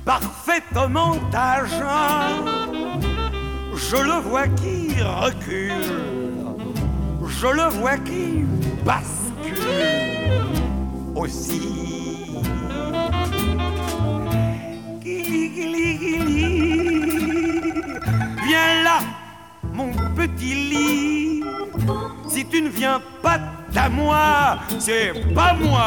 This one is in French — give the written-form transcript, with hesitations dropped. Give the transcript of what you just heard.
parfaitement à jeun. Je le vois qui recule, je le vois qui bascule aussi. Guili, guili, guili. Viens là, mon petit lit. Si tu ne viens pas à moi, c'est pas moi